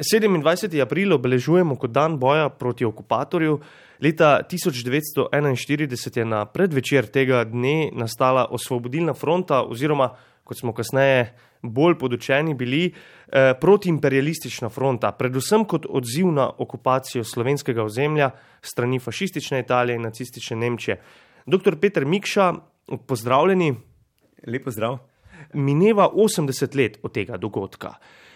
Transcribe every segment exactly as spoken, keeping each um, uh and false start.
sedemindvajseti april obeležujemo kot dan boja proti okupatorju. Leta tisoč devetsto enainštirideset je na predvečer tega dne nastala Osvobodilna fronta oziroma, kot smo kasneje bolj podučeni bili, eh, protiimperialistična fronta, predvsem kot odziv na okupacijo slovenskega ozemlja strani fašistične Italije in nacistične Nemčije. Doktor Peter Mikša, pozdravljeni. Lep pozdrav. Mineva osemdeset let od tega dogodka.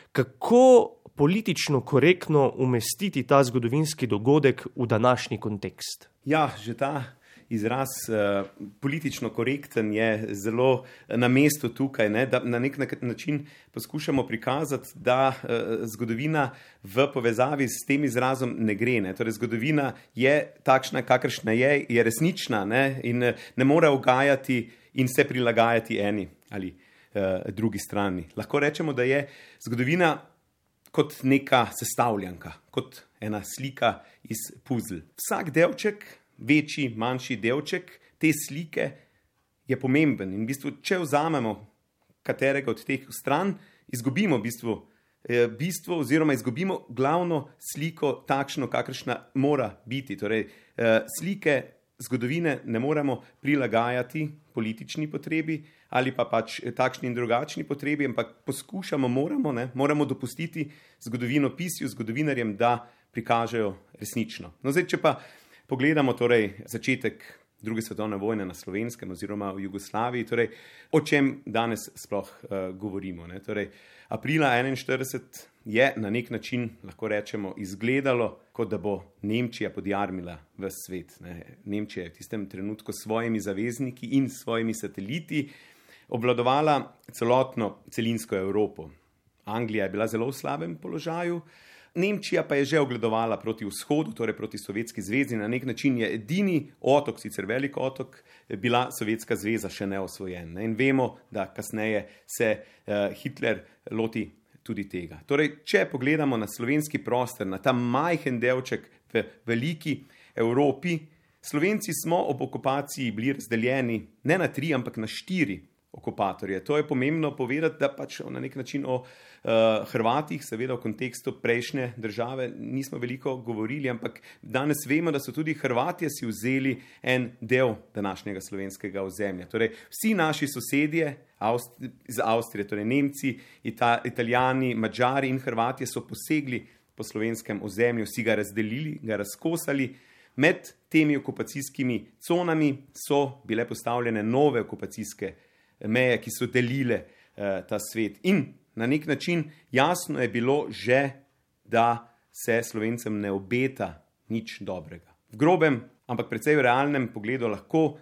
Kako politično korektno umestiti ta zgodovinski dogodek v današnji kontekst? Ja, že ta izraz uh, politično korekten je zelo na mestu tukaj, ne? Da na nek način poskušamo prikazati, da uh, zgodovina v povezavi s tem izrazom ne gre. Ne? Torej, zgodovina je takšna, kakršna je, je resnična, ne? In ne more ugajati in se prilagajati eni ali uh, drugi strani. Lahko rečemo, da je zgodovina kot neka sestavljanka, kot ena slika iz puzl. Vsak delček, večji, manjši delček te slike je pomemben. In v bistvu, če vzamemo katerega od teh stran, izgubimo v bistvu, eh, bistvo oziroma izgubimo glavno sliko takšno, kakršna mora biti. Torej, eh, slike zgodovine ne moremo prilagajati politični potrebi ali pa pač takšni in drugačni potrebi, ampak poskušamo, moramo, ne, moramo dopustiti zgodovinopisju, zgodovinarjem, da prikažejo resnično. No, zdaj, če pa pogledamo torej začetek druge svetovne vojne na Slovenskem oziroma v Jugoslaviji, torej o čem danes sploh uh, govorimo. Ne? Torej, aprila enainštirideset je na nek način, lahko rečemo, izgledalo, kot da bo Nemčija podjarmila v svet. Ne? Nemčija je v tistem trenutku s svojimi zavezniki in svojimi sateliti obvladovala celotno celinsko Evropo. Anglija je bila zelo v slabem položaju, Nemčija pa je že ogledovala proti vzhodu, torej proti Sovjetski zvezi. Na nek način je edini otok, sicer velik otok, bila Sovjetska zveza še neosvojena. In vemo, da kasneje se uh, Hitler loti tudi tega. Torej, če pogledamo na slovenski prostor, na ta majhen delček v veliki Evropi, Slovenci smo ob okupaciji bili razdeljeni ne na tri, ampak na štiri okupatorje. To je pomembno povedati, da pač na nek način o uh, Hrvatih, seveda v kontekstu prejšnje države, nismo veliko govorili, ampak danes vemo, da so tudi Hrvatje si vzeli en del današnjega slovenskega ozemlja. Torej, vsi naši sosedje Avstri- iz Avstrije, torej Nemci, Ita- Italijani, Madžari in Hrvatje so posegli po slovenskem ozemlju, si ga razdelili, ga razkosali. Med temi okupacijskimi conami so bile postavljene nove okupacijske meje, ki so delile uh, ta svet. In na nek način jasno je bilo že, da se Slovencem ne obeta nič dobrega. V grobem, ampak precej v realnem pogledu lahko uh,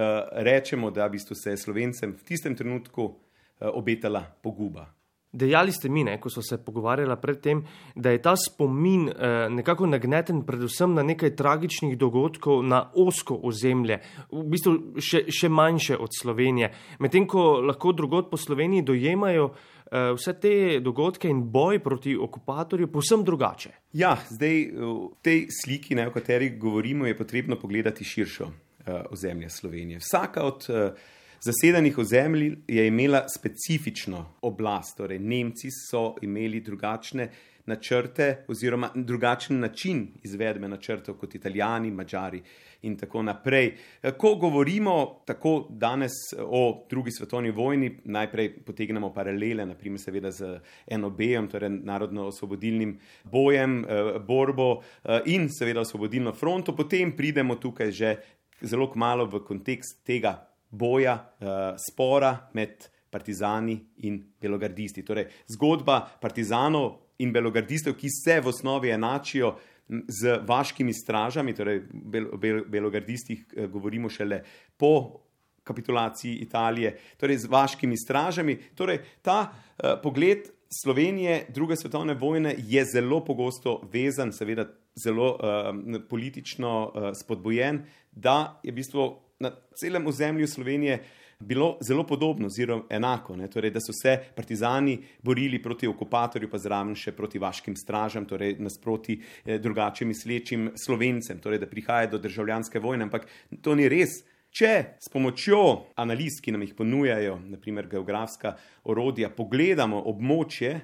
rečemo, da v bistvu se je Slovencem v tistem trenutku uh, obetala poguba. Dejali ste mi, ne, ko so se pogovarjala predtem, da je ta spomin eh, nekako nagneten predvsem na nekaj tragičnih dogodkov na ozko ozemlje, v bistvu še, še manjše od Slovenije. Medtem ko lahko drugod po Sloveniji dojemajo eh, vse te dogodke in boj proti okupatorju povsem drugače. Ja, zdaj v tej sliki, ne, o kateri govorimo, je potrebno pogledati širšo eh, ozemlje Slovenije. Vsaka od eh, zasedanih ozemlji je imela specifično oblast, torej Nemci so imeli drugačne načrte oziroma drugačen način izvedbe načrtov kot Italijani, Madžari in tako naprej. Ko govorimo tako danes o drugi svetovni vojni, najprej potegnemo paralele, naprimer seveda z en o be-jem, torej narodno-osvobodilnim bojem, borbo in seveda osvobodilno fronto, potem pridemo tukaj že zelo kmalu v kontekst tega boja, uh, spora med partizani in belogardisti. Torej, zgodba partizanov in belogardistov, ki se v osnovi enačijo z vaškimi stražami, torej bel, bel, belogardistih uh, govorimo šele po kapitulaciji Italije, torej z vaškimi stražami. Torej, ta uh, pogled Slovenije druge svetovne vojne je zelo pogosto vezan, seveda zelo uh, politično uh, spodbojen, da je v bistvu na celem ozemlju Slovenije bilo zelo podobno, oziroma enako, ne? Torej, da so se partizani borili proti okupatorju, pa zraven še proti vaškim stražam, torej nasproti eh, drugače mislečim Slovencem, torej da prihaja do državljanske vojne, ampak to ni res. Če s pomočjo analiz, ki nam jih ponujajo, naprimer geografska orodja, pogledamo območje,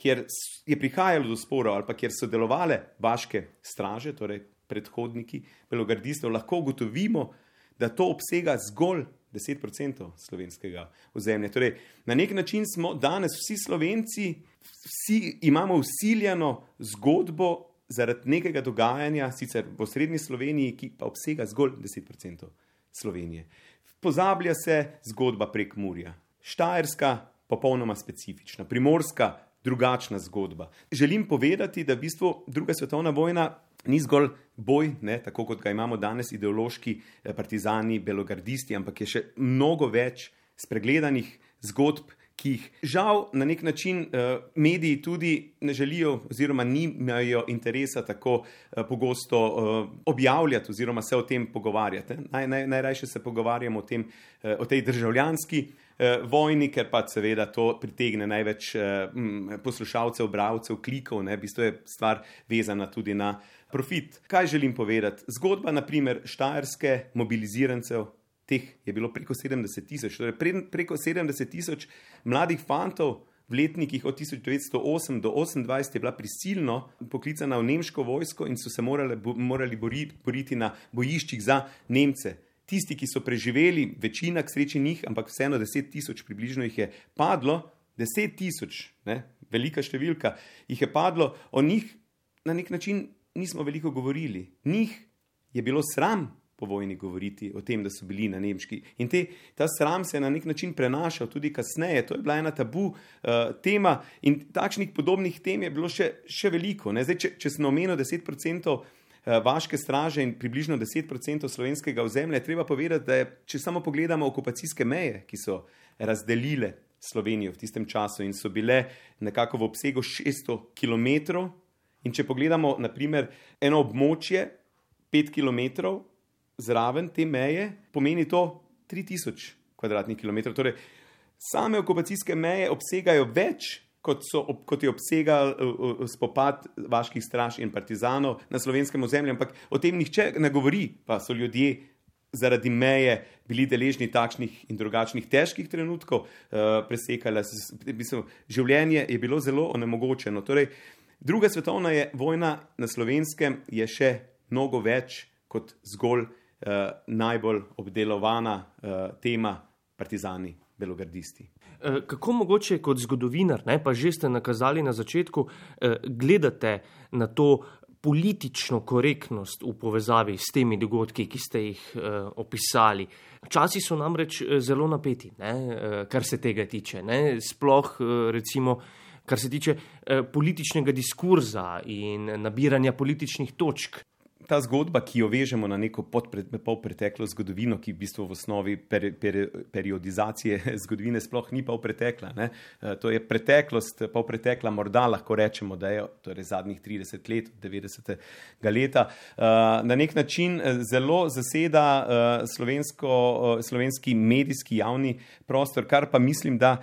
kjer je prihajalo do sporov ali pa kjer so delovale vaške straže, torej predhodniki belogardistov, lahko ugotovimo, da to obsega zgolj deset procentov slovenskega ozemlja. Torej, na nek način smo danes vsi Slovenci, vsi imamo vsiljeno zgodbo zaradi nekega dogajanja, sicer v osrednji Sloveniji, ki pa obsega zgolj deset procentov Slovenije. Pozablja se zgodba Prekmurja. Štajerska, popolnoma specifična. Primorska, drugačna zgodba. Želim povedati, da v bistvu druga svetovna vojna ni zgolj boj, ne, tako kot ga imamo danes ideološki partizani, belogardisti, ampak je še mnogo več spregledanih zgodb, ki jih žal na nek način uh, mediji tudi ne želijo oziroma nimajo interesa tako uh, pogosto uh, objavljati oziroma se o tem pogovarjati. Naj, naj, najrajše se pogovarjamo o, tem, uh, o tej državljanski uh, vojni, ker pa seveda to pritegne največ uh, poslušalcev, bralcev, klikov, ne, v bistvu je stvar vezana tudi na profit. Kaj želim povedati? Zgodba, na primer, štajerske mobilizirancev, teh je bilo preko sedemdeset tisoč, torej pre, preko sedemdeset tisoč mladih fantov v letnikih od tisoč devetsto osem do osemindvajset je bila prisilno poklicana v nemško vojsko in so se morali, bo, morali boriti, boriti na bojiščih za Nemce. Tisti, ki so preživeli, večina k sreči njih, ampak vseeno deset tisoč približno jih je padlo, deset tisoč, ne, velika številka, jih je padlo, o njih na nek način nismo veliko govorili. Njih je bilo sram po vojni govoriti o tem, da so bili na nemški. In te, ta sram se je na nek način prenašal tudi kasneje. To je bila ena tabu uh, tema in takšnih podobnih tem je bilo še, še veliko. Ne? Zdaj, če, če sem omenil deset procentov uh, vaške straže in približno deset procentov slovenskega ozemlja, je treba povedati, da je, če samo pogledamo okupacijske meje, ki so razdelile Slovenijo v tistem času in so bile nekako v obsegu šeststo kilometrov, in če pogledamo, na primer, eno območje, pet kilometrov, zraven te meje, pomeni to tri tisoč kvadratnih kilometrov. Torej, same okupacijske meje obsegajo več, kot, so, kot je obsegal uh, spopad vaških straž in partizanov na slovenskem ozemlju, ampak o tem nihče ne govori, pa so ljudje zaradi meje bili deležni takšnih in drugačnih težkih trenutkov, uh, presekala, mislim, življenje je bilo zelo onemogočeno. Torej, druga svetovna je, vojna na Slovenskem je še mnogo več kot zgolj Uh, najbolj obdelovana uh, tema partizani, belogardisti. Uh, kako mogoče kot zgodovinar, ne, pa že ste nakazali na začetku, uh, gledate na to politično korektnost v povezavi s temi dogodki, ki ste jih uh, opisali? Časi so namreč zelo napeti, ne, uh, kar se tega tiče. Ne, sploh uh, recimo, kar se tiče uh, političnega diskurza in nabiranja političnih točk. Ta zgodba, ki jo vežemo na neko polpreteklo zgodovino, ki v bistvu v osnovi per, per, periodizacije zgodovine sploh ni polpretekla. Ne? To je preteklost, polpretekla, morda lahko rečemo, da je torej zadnjih trideset let, devetdesetega leta. Na nek način zelo zaseda slovensko, slovenski medijski javni prostor, kar pa mislim, da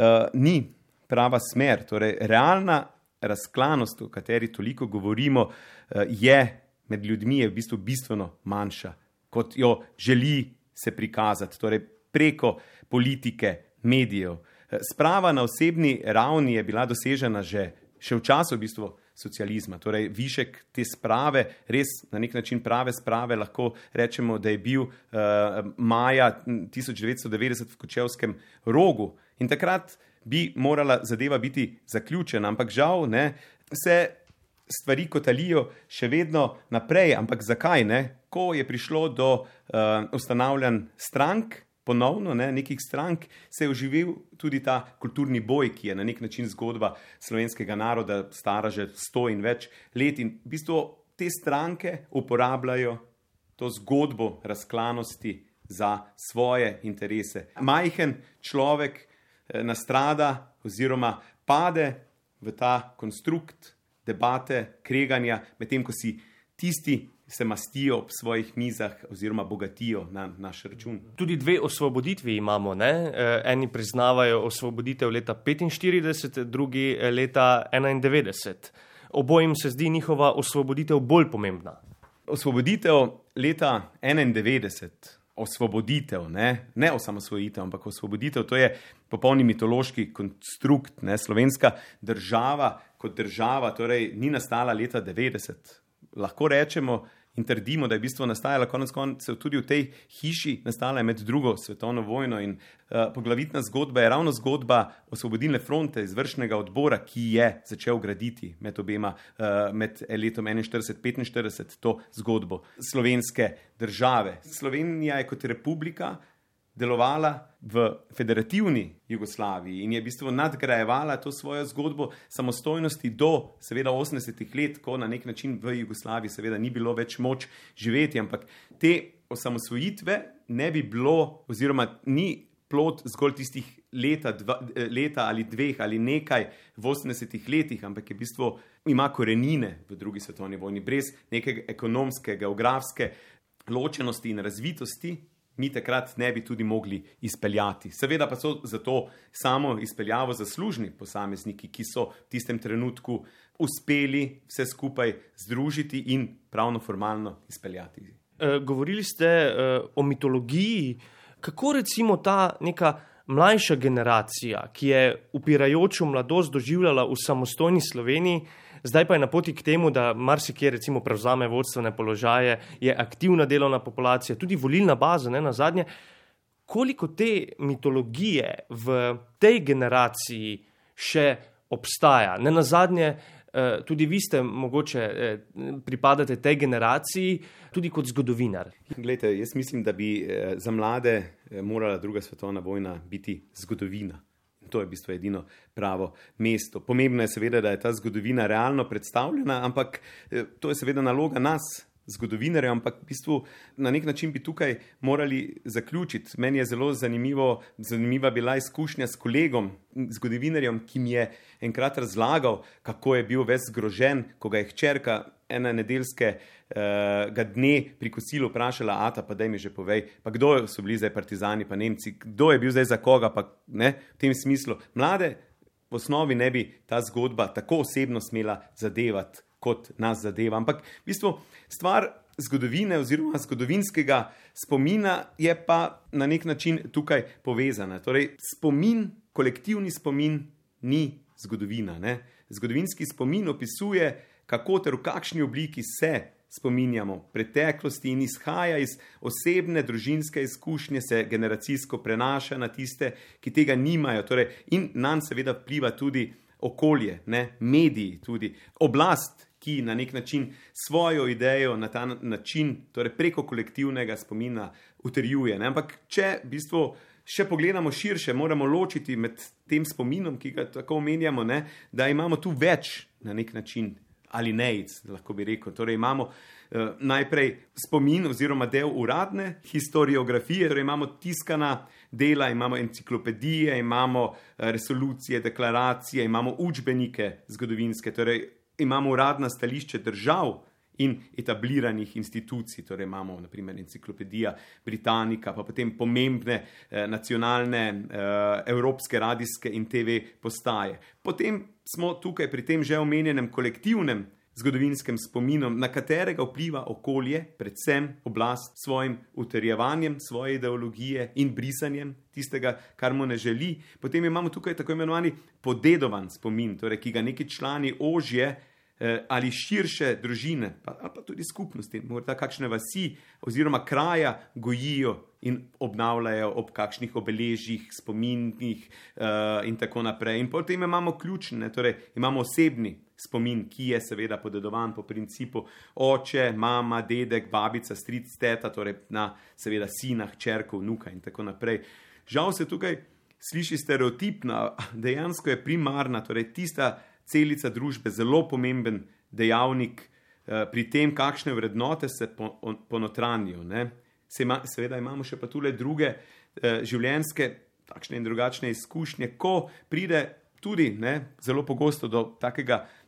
ni prava smer. Torej, realna razklanost, o kateri toliko govorimo, je med ljudmi je v bistvu bistveno manjša, kot jo želi se prikazati, torej preko politike, medijev. Sprava na osebni ravni je bila dosežena že, še v času v bistvu socializma, torej višek te sprave, res na nek način prave sprave, lahko rečemo, da je bil uh, maja tisoč devetsto devetdeset v Kočevskem Rogu in takrat bi morala zadeva biti zaključena, ampak žal ne, se stvari kotalijo še vedno naprej, ampak zakaj ne? Ko je prišlo do uh, ustanavljanj strank, ponovno ne, nekih strank, se je oživil tudi ta kulturni boj, ki je na nek način zgodba slovenskega naroda, stara že sto in več let in v bistvu te stranke uporabljajo to zgodbo razklanosti za svoje interese. Majhen človek eh, nastrada oziroma pade v ta konstrukt debate, kreganja, medtem ko si tisti se mastijo ob svojih mizah oziroma bogatijo na naš račun. Tudi dve osvoboditvi imamo, ne? Eni priznavajo osvoboditev leta petinštirideset, drugi leta enaindevetdeset. Obojim se zdi njihova osvoboditev bolj pomembna. Osvoboditev leta enaindevetdeset osvoboditev, ne, ne osamosvojitev, ampak osvoboditev, to je popolni mitološki konstrukt, ne, slovenska država kot država, torej ni nastala leta devetdeset. Lahko rečemo in trdimo, da je v bistvu nastajala konec koncev tudi v tej hiši, nastala je med drugo svetovno vojno in uh, poglavitna zgodba je ravno zgodba Osvobodilne fronte, izvršnega odbora, ki je začel graditi med obema, uh, med letom enainštirideset petinštirideset to zgodbo slovenske države. Slovenija je kot republika delovala v federativni Jugoslaviji in je v bistvu nadgrajevala to svojo zgodbo samostojnosti do seveda osemdesetih let, ko na nek način v Jugoslaviji seveda ni bilo več moč živeti, ampak te osamosvojitve ne bi bilo oziroma ni plod zgolj tistih leta, dva, leta ali dveh ali nekaj v osemdesetih letih, ampak je v bistvu ima korenine v drugi svetovni vojni. Brez neke ekonomske, geografske ločenosti in razvitosti mi takrat ne bi tudi mogli izpeljati. Seveda pa so za to samo izpeljavo zaslužni posamezniki, ki so v tistem trenutku uspeli vse skupaj združiti in pravno formalno izpeljati. E, govorili ste e, o mitologiji. Kako recimo ta neka mlajša generacija, ki je upirajočo mladost doživljala v samostojni Sloveniji, zdaj pa je na poti k temu, da marsikje recimo prevzame vodstvene položaje, je aktivna delovna populacija, tudi volilna baza, ne nazadnje. Koliko te mitologije v tej generaciji še obstaja? Ne nazadnje, tudi vi ste mogoče pripadate tej generaciji, tudi kot zgodovinar. Glejte, jaz mislim, da bi za mlade morala druga svetovna vojna biti zgodovina. To je v bistvu edino pravo mesto. Pomembno je seveda, da je ta zgodovina realno predstavljena, ampak to je seveda naloga nas, zgodovinarjev, ampak v bistvu na nek način bi tukaj morali zaključiti. Meni je zelo zanimivo, zanimiva bila izkušnja s kolegom, zgodovinarjem, ki mi je enkrat razlagal, kako je bil ves zgrožen, ko ga je hčerka ene nedeljskega dne pri kosilu vprašala: ata, pa daj mi že povej, pa kdo so bili zdaj partizani, pa Nemci, kdo je bil zdaj za koga, pa ne, v tem smislu. Mlade v osnovi ne bi ta zgodba tako osebno smela zadevati, kot nas zadeva. Ampak v bistvu stvar zgodovine oziroma zgodovinskega spomina je pa na nek način tukaj povezana. Torej, spomin, kolektivni spomin ni zgodovina, ne? Zgodovinski spomin opisuje, kako ter v kakšni obliki se spominjamo preteklosti in izhaja iz osebne družinske izkušnje, se generacijsko prenaša na tiste, ki tega nimajo. Torej, in nanj seveda vpliva tudi okolje, ne? Mediji tudi, oblast, ki na nek način svojo idejo na ta način, torej preko kolektivnega spomina utrjuje. Ne? Ampak če v bistvu še pogledamo širše, moramo ločiti med tem spominom, ki ga tako omenjamo, ne? Da imamo tu več na nek način alinejic, lahko bi rekel. Torej imamo eh, najprej spomin oziroma del uradne historiografije, torej imamo tiskana dela, imamo enciklopedije, imamo eh, resolucije, deklaracije, imamo učbenike zgodovinske, torej imamo uradna stališče držav in etabliranih institucij, torej imamo na primer enciklopedija Britannica, pa potem pomembne eh, nacionalne eh, evropske radijske in te ve postaje. Potem smo tukaj pri tem že omenjenem kolektivnem zgodovinskem spominom, na katerega vpliva okolje, predvsem oblast s svojim utrjevanjem svoje ideologije in brisanjem tistega, kar mu ne želi. Potem imamo tukaj tako imenovani podedovan spomin, torej, ki ga neki člani ožje eh, ali širše družine, pa, ali pa tudi skupnosti, morda kakšne vasi oziroma kraja gojijo in obnavljajo ob kakšnih obeležjih, spominih uh, in tako naprej. In potem imamo ključne, torej imamo osebni spomin, ki je seveda podedovan po principu oče, mama, dedek, babica, stric, teta, torej na seveda sina, hčerko, vnuka in tako naprej. Žal se tukaj sliši stereotipna, dejansko je primarna, torej tista celica družbe zelo pomemben dejavnik uh, pri tem, kakšne vrednote se ponotranjijo, ne. Seveda imamo še pa tule druge eh, življenjske, takšne in drugačne izkušnje, ko pride tudi ne, zelo pogosto do takega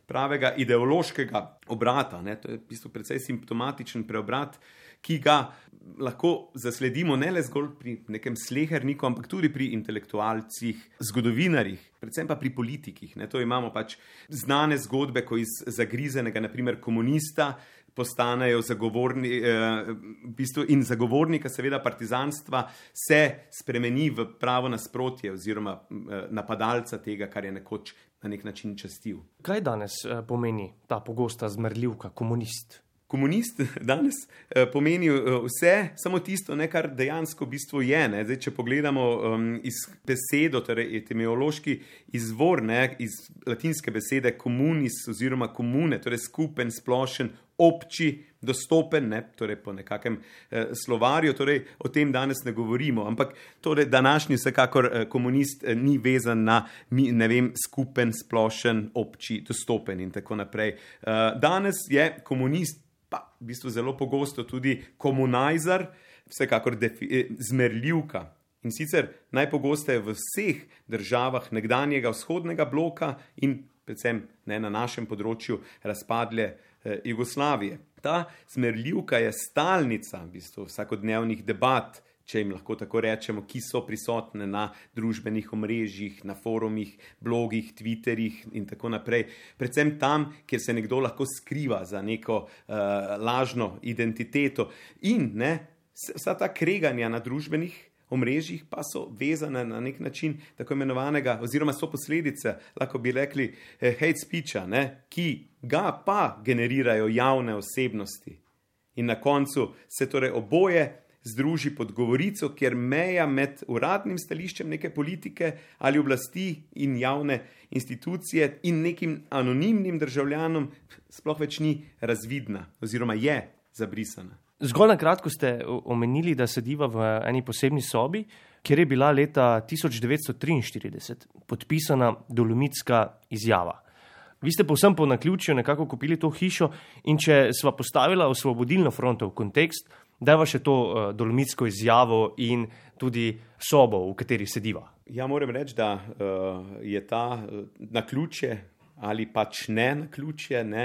pravega ideološkega obrata. Ne? To je v bistvu precej simptomatičen preobrat, ki ga lahko zasledimo ne le zgolj pri nekem sleherniku, ampak tudi pri intelektualcih, zgodovinarjih, predvsem pa pri politikih. Ne? To imamo pač znane zgodbe, ko iz zagrizenega, naprimer komunista, postanejo zagovorni, eh, v bistvu in zagovornika seveda partizanstva se spremeni v pravo nasprotje oziroma eh, napadalca tega, kar je nekoč na nek način častil. Kaj danes eh, pomeni ta pogosta zmerljivka, komunist? Komunist danes eh, pomeni eh, vse, samo tisto, ne, kar dejansko v bistvu je. Ne. Zdaj, če pogledamo um, iz besedo, torej etimološki izvor, ne, iz latinske besede komunis oziroma komune, torej skupen, splošen, obči, dostopen, ne, torej po nekakem eh, slovarju, torej o tem danes ne govorimo, ampak torej današnji vsekakor eh, komunist eh, ni vezan na, mi, ne vem, skupen, splošen, obči, dostopen in tako naprej. Eh, danes je komunist pa v bistvu zelo pogosto tudi komunajzer, vsekakor defi, eh, zmerljivka. In sicer najpogosteje v vseh državah nekdanjega vzhodnega bloka in predvsem ne, na našem področju razpadle eh, Jugoslavije. Ta zmerljivka je stalnica v bistvu vsakodnevnih debat, če jim lahko tako rečemo, ki so prisotne na družbenih omrežjih, na forumih, blogih, twitterjih in tako naprej. Predvsem tam, kjer se nekdo lahko skriva za neko uh, lažno identiteto. In ne, vsa ta kreganja na družbenih omrežjih pa so vezane na nek način tako imenovanega, oziroma so posledice, lahko bi rekli, eh, hate speecha, ne, ki ga pa generirajo javne osebnosti. In na koncu se torej oboje združi pod govorico, kjer meja med uradnim stališčem neke politike ali oblasti in javne institucije in nekim anonimnim državljanom sploh več ni razvidna oziroma je zabrisana. Zgolj na kratko ste omenili, da sediva v eni posebni sobi, kjer je bila leta tisoč devetsto triinštirideset podpisana Dolomitska izjava. Vi ste povsem po naključju nekako kupili to hišo in če sva postavila Osvobodilno fronto v kontekst, dajva še to uh, Dolomitsko izjavo in tudi sobo, v kateri sediva. Ja, moram reči, da uh, je ta uh, naključje ali pač ne naključje, ne,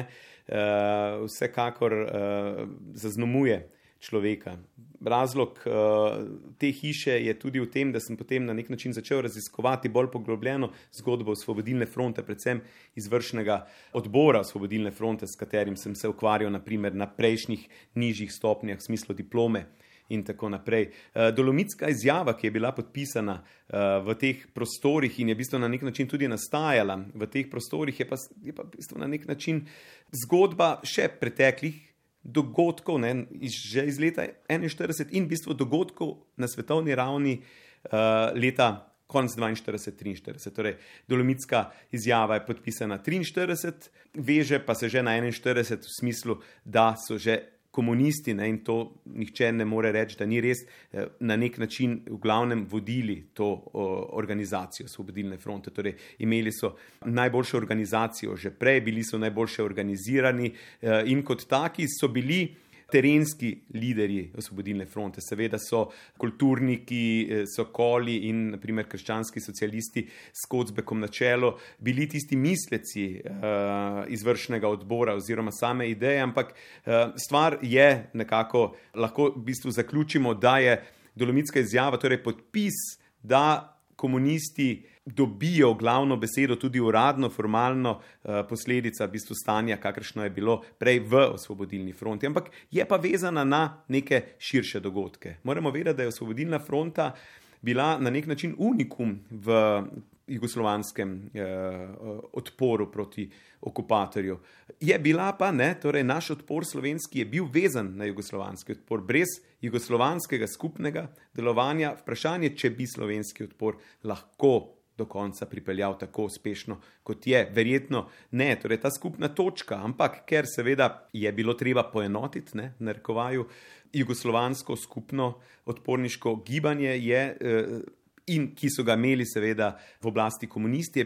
uh, vsekakor uh, zaznamuje človeka. Razlog uh, te hiše je tudi v tem, da sem potem na nek način začel raziskovati bolj poglobljeno zgodbo Osvobodilne fronte, predvsem izvršnega odbora Osvobodilne fronte, s katerim sem se ukvarjal naprimer na prejšnjih nižjih stopnjah v smislu diplome in tako naprej. Uh, Dolomitska izjava, ki je bila podpisana uh, v teh prostorih in je v bistvu na nek način tudi nastajala v teh prostorih, je pa, je pa v bistvu na nek način zgodba še preteklih dogodkov, ne, iz, že iz leta enainštirideset in v bistvu dogodkov na svetovni ravni uh, leta konec dvainštirideset triinštirideset. Torej, Dolomitska izjava je podpisana triinštirideset, veže pa se že na enainštirideset v smislu, da so že komunisti, ne, in to nihče ne more reči, da ni res, na nek način v glavnem vodili to o, organizacijo Osvobodilne fronte. Torej, imeli so najboljšo organizacijo že prej, bili so najboljše organizirani in kot taki so bili terenski lideri Osvobodilne fronte. Seveda so kulturniki, sokoli in naprimer krščanski socialisti s Kocbekom na čelo bili tisti misleci uh, izvršnega odbora oziroma same ideje, ampak uh, stvar je nekako, lahko v bistvu zaključimo, da je Dolomitska izjava, torej podpis, da komunisti dobijo glavno besedo, tudi uradno, formalno, posledica v bistvu stanja, kakršno je bilo prej v Osvobodilni fronti. Ampak je pa vezana na neke širše dogodke. Moramo vedeti, da je Osvobodilna fronta bila na nek način unikum v jugoslovanskem eh, odporu proti okupatorju. Je bila pa, ne, torej naš odpor slovenski je bil vezan na jugoslovanski odpor. Brez jugoslovanskega skupnega delovanja vprašanje, če bi slovenski odpor lahko do konca pripeljal tako uspešno, kot je. Verjetno ne, torej ta skupna točka, ampak ker seveda je bilo treba poenotiti, ne, v narekovaju, jugoslovansko skupno odporniško gibanje je, eh, in ki so ga imeli seveda v oblasti komunisti, je bila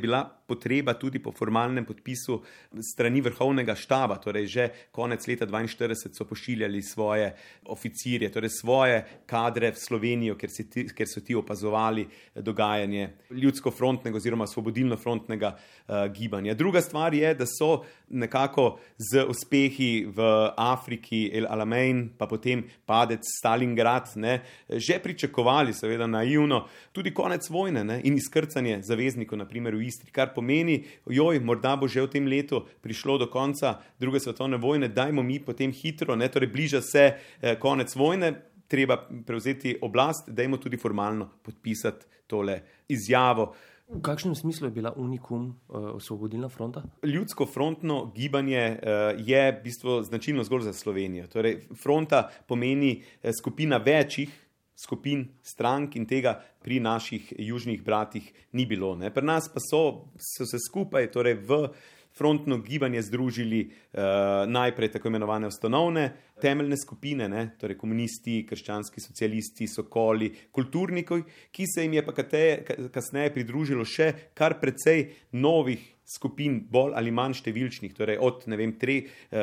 potreba tudi po formalnem podpisu strani vrhovnega štaba, torej že konec leta dvainštirideset so pošiljali svoje oficirje, torej svoje kadre v Slovenijo, ker, ti, ker so ti opazovali dogajanje ljudsko-frontnega oziroma svobodilno-frontnega uh, gibanja. Druga stvar je, da so nekako z uspehi v Afriki, El Alamein, pa potem padec Stalingrad, ne, že pričakovali, seveda naivno, tudi konec vojne, ne, in izkrcanje zaveznikov, naprimer v Istri, kar pomeni, joj, morda bo že v tem letu prišlo do konca druge svetovne vojne, dajmo mi potem hitro, ne, torej bliža se eh, konec vojne, treba prevzeti oblast, dajmo tudi formalno podpisati tole izjavo. V kakšnem smislu je bila Unikum uh, osvobodilna fronta? Ljudsko-frontno gibanje uh, je v bistvu značilno zgolj za Slovenijo. Torej, fronta pomeni uh, skupina večjih skupin strank in tega pri naših južnih bratih ni bilo. Ne. Pri nas pa so, so se skupaj torej v frontno gibanje združili uh, najprej tako imenovane ustanovne temeljne skupine, ne, torej komunisti, krščanski socialisti, sokoli, kulturniki, ki se jim je pa kateje, kasneje pridružilo še kar precej novih skupin, bolj ali manj številčnih, torej od ne vem, tre,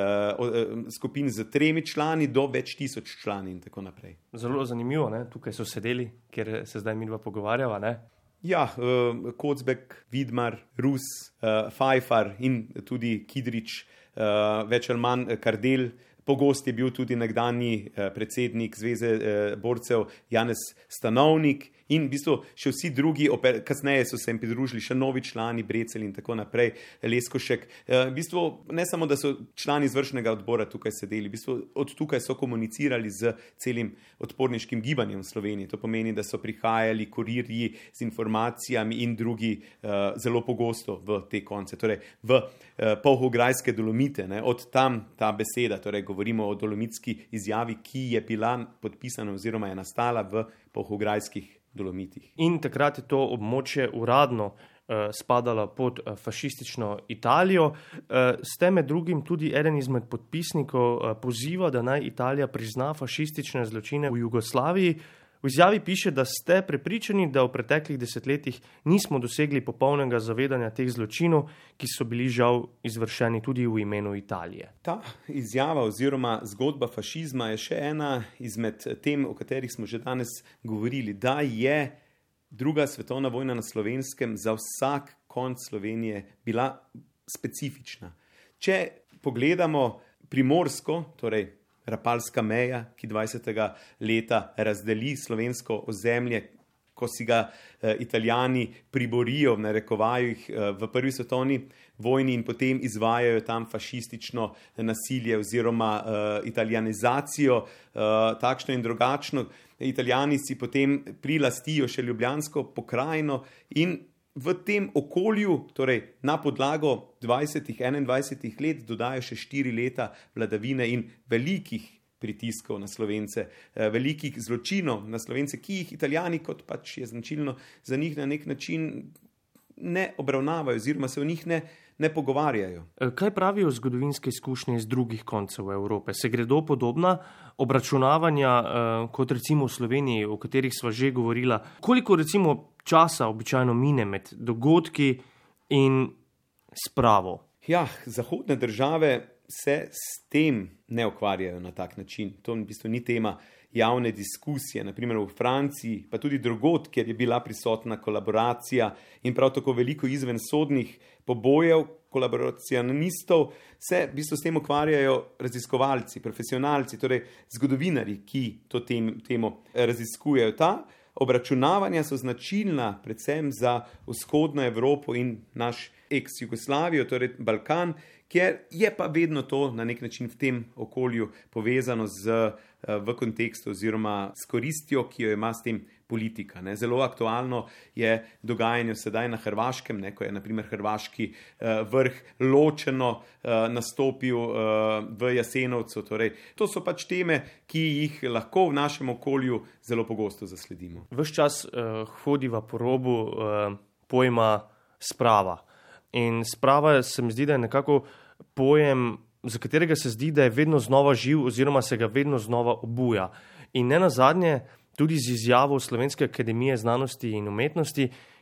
uh, skupin z tremi člani do več tisoč člani in tako naprej. Zelo zanimivo, ne? Tukaj so sedeli, kjer se zdaj midva pogovarjava, ne? Ja, uh, Kocbek, Vidmar, Rus, uh, Fajfar in tudi Kidrič, uh, več ali manj Kardelj. Pogost je bil tudi nekdanji uh, predsednik Zveze uh, borcev Janez Stanovnik in v bistvu še vsi drugi, oper- kasneje so se jim pridružili še novi člani, Brecelj in tako naprej, Leskošek. Uh, v bistvu ne samo, da so člani izvršnega odbora tukaj sedeli, v bistvu od tukaj so komunicirali z celim odporniškim gibanjem v Sloveniji. To pomeni, da so prihajali kurirji z informacijami in drugi uh, zelo pogosto v te konce, torej v uh, Polhograjske Dolomite, ne, od tam ta beseda, torej govorimo o dolomitski izjavi, ki je bila podpisana oziroma je nastala v Polhograjskih Dolomitih. In takrat je to območje uradno uh, spadalo pod uh, fašistično Italijo. Uh, ste med drugim tudi eden izmed podpisnikov uh, poziva, da naj Italija prizna fašistične zločine v Jugoslaviji. V izjavi piše, da ste prepričani, da v preteklih desetletjih nismo dosegli popolnega zavedanja teh zločinov, ki so bili žal izvršeni tudi v imenu Italije. Ta izjava oziroma zgodba fašizma je še ena izmed tem, o katerih smo že danes govorili, da je druga svetovna vojna na Slovenskem za vsak konc Slovenije bila specifična. Če pogledamo primorsko, torej Rapalska meja, ki dvajsetega leta razdeli slovensko ozemlje, ko si ga eh, Italijani priborijo v narekovajih eh, v prvi svetovni vojni in potem izvajajo tam fašistično nasilje oziroma eh, italijanizacijo, eh, takšno in drugačno. Italijani si potem prilastijo še ljubljansko pokrajino in v tem okolju, torej na podlago dvajsetih, enaindvajsetih let, dodajo še štiri leta vladavine in velikih pritiskov na Slovence, velikih zločinov na Slovence, ki jih Italijani, kot pač je značilno za njih, na nek način ne obravnavajo oziroma se o njih ne, ne pogovarjajo. Kaj pravijo zgodovinske izkušnje iz drugih koncev Evrope? Se gredo podobna obračunavanja kot recimo v Sloveniji, o katerih sva že govorila? Koliko recimo časa običajno mine med dogodki in spravo? Ja, zahodne države se s tem ne ukvarjajo na tak način. To v bistvu ni tema javne diskusije, naprimer v Franciji, pa tudi drugod, kjer je bila prisotna kolaboracija in prav tako veliko izvensodnih pobojev kolaboracionistov, se v bistvu s tem ukvarjajo raziskovalci, profesionalci, torej zgodovinari, ki to tem, temo raziskujejo. Ta obračunavanja so značilna predvsem za vzhodno Evropo in naš ex-Jugoslavijo, torej Balkan, kjer je pa vedno to na nek način v tem okolju povezano z, v kontekstu oziroma s koristjo, ki jo ima s tem politika. Ne. Zelo aktualno je dogajanje sedaj na Hrvaškem, ne, ko je naprimer hrvaški eh, vrh ločeno eh, nastopil eh, v Jasenovcu. Torej, to so pač teme, ki jih lahko v našem okolju zelo pogosto zasledimo. Ves čas eh, hodiva po robu eh, pojma sprava. In sprava se mi zdi, da je nekako pojem, za katerega se zdi, da je vedno znova živ oziroma se ga vedno znova obuja. In ne nazadnje tudi z izjavo Slovenske akademije znanosti in umetnosti,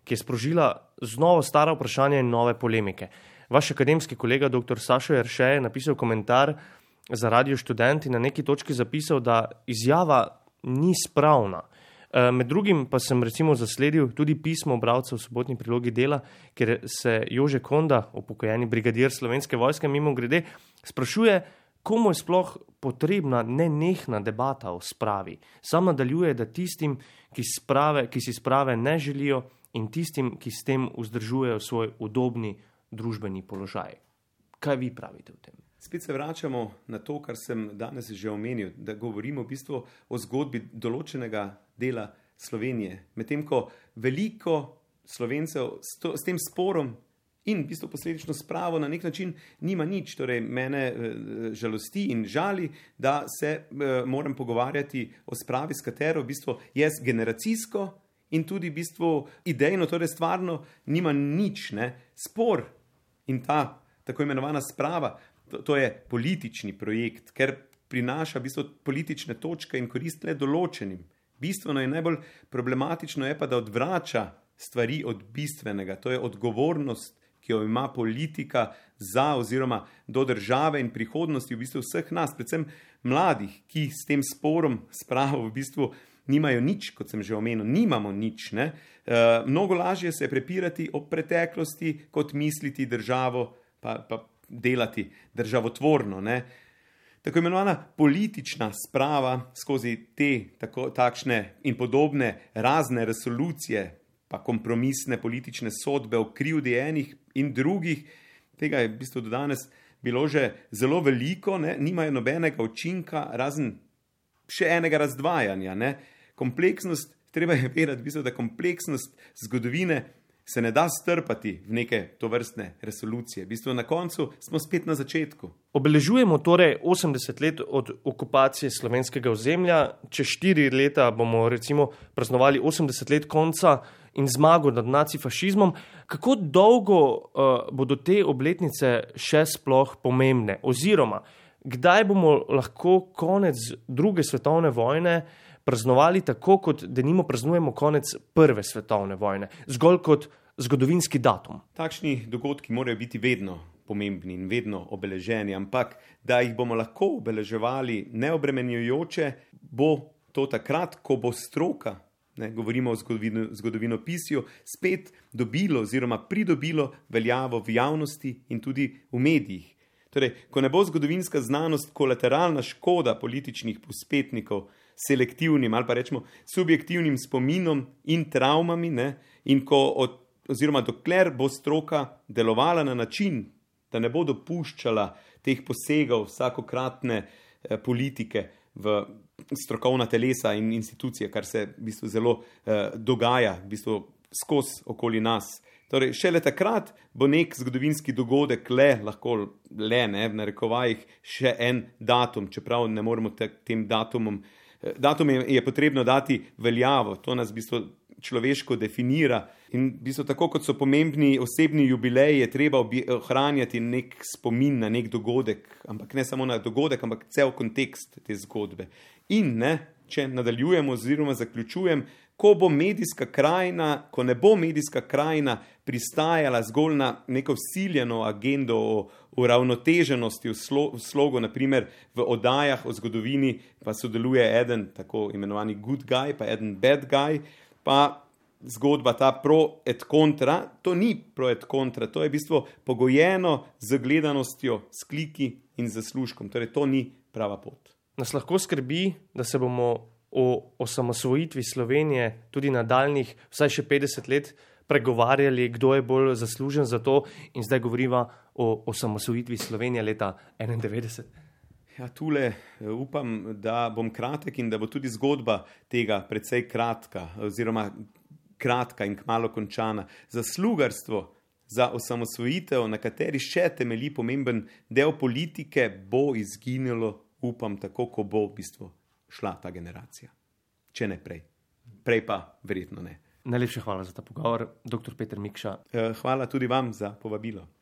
ki je sprožila znova stara vprašanja in nove polemike. Vaš akademski kolega dr. Sašo Jerše je napisal komentar za Radio Študent in na neki točki zapisal, da izjava ni spravna. Med drugim pa sem recimo zasledil tudi pismo bralcev v sobotni prilogi Dela, kjer se Jože Konda, upokojeni brigadir Slovenske vojske, mimo grede, sprašuje, komu je sploh potrebna nenehna debata o spravi. Sam nadaljuje, da tistim, ki, sprave, ki si sprave ne želijo in tistim, ki s tem vzdržujejo svoj udobni družbeni položaj. Kaj vi pravite o tem? Spet se vračamo na to, kar sem danes že omenil, da govorimo v bistvu o zgodbi določenega dela Slovenije. Medtem ko veliko Slovencev s, to, s tem sporom in v bistvu posledično spravo na nek način nima nič. Torej, mene e, žalosti in žali, da se e, moram pogovarjati o spravi, s katero v bistvu jaz generacijsko in tudi v bistvu idejno, torej stvarno nima nič. Ne? Spor in ta tako imenovana sprava, to, to je politični projekt, ker prinaša v bistvu politične točke in korist le določenim. Bistveno in najbolj problematično je pa, da odvrača stvari od bistvenega. To je odgovornost, ki jo ima politika za oziroma do države in prihodnosti v bistvu vseh nas, predvsem mladih, ki s tem sporom, spravo v bistvu nimajo nič, kot sem že omenil, nimamo nič. Ne? E, mnogo lažje se je prepirati o preteklosti, kot misliti državo, pa, pa delati državotvorno. Ne? Tako imenovana politična sprava skozi te tako, takšne in podobne razne resolucije, pa kompromisne politične sodbe o krivdi enih in drugih, tega je v bistvu do danes bilo že zelo veliko, ne? Nimajo nobenega učinka, razen še enega razdvajanja. Ne? Kompleksnost, treba je vedeti, v bistvu, da kompleksnost zgodovine se ne da strpati v neke tovrstne resolucije. V bistvu na koncu smo spet na začetku. Obeležujemo torej osemdeset let od okupacije slovenskega ozemlja, čez štiri leta bomo recimo praznovali osemdeset let konca in zmago nad nacifašizmom. Kako dolgo uh, bodo te obletnice še sploh pomembne? Oziroma, kdaj bomo lahko konec druge svetovne vojne praznovali tako, kot denimo praznujemo konec prve svetovne vojne, zgolj kot zgodovinski datum? Takšni dogodki morajo biti vedno pomembni in vedno obeleženi, ampak da jih bomo lahko obeleževali neobremenjujoče, bo to takrat, ko bo stroka, ne, govorimo o zgodovino, zgodovinopisju, spet dobilo oziroma pridobilo veljavo v javnosti in tudi v medijih. Torej, ko ne bo zgodovinska znanost kolateralna škoda političnih pospetnikov, selektivnim ali pa rečemo subjektivnim spominom in travmami, ne, in ko od, oziroma dokler bo stroka delovala na način, da ne bo dopuščala teh posegov vsakokratne eh, politike v strokovna telesa in institucije, kar se v bistvu zelo eh, dogaja v bistvu skozi okoli nas. Torej, šele takrat bo nek zgodovinski dogodek le, lahko le, ne, v narekovajih, še en datum, čeprav ne moremo te, tem datumom, eh, datum je, je potrebno dati veljavo, to nas v bistvu človeško definira in v bistvu tako, kot so pomembni osebni jubileji, je treba ohranjati nek spomin na nek dogodek, ampak ne samo na dogodek, ampak cel kontekst te zgodbe. In ne, če nadaljujemo oziroma zaključujem, ko bo medijska krajina, ko ne bo medijska krajina pristajala zgolj na neko vsiljeno agendo o uravnoteženosti v, slo, v slogu, naprimer v oddajah o zgodovini, pa sodeluje eden tako imenovani good guy, pa eden bad guy, pa zgodba ta pro et contra, to ni pro et contra, to je v bistvu pogojeno z gledanostjo, s kliki in zaslužkom, torej to ni prava pot. Nas lahko skrbi, da se bomo o osamosvojitvi Slovenije tudi nadaljnjih vsaj še petdeset let pregovarjali, kdo je bolj zaslužen za to, in zdaj govoriva o osamosvojitvi Slovenije leta enaindevetdeset. Ja, tule upam, da bom kratek in da bo tudi zgodba tega precej kratka oziroma kratka in kmalu končana. Zaslugarstvo za osamosvojitev, na kateri še temelji pomemben del politike, bo izginilo, upam, tako, ko bo v bistvu šla ta generacija. Če ne prej. Prej pa verjetno ne. Najlepša hvala za ta pogovor, doktor Peter Mikša. Hvala tudi vam za povabilo.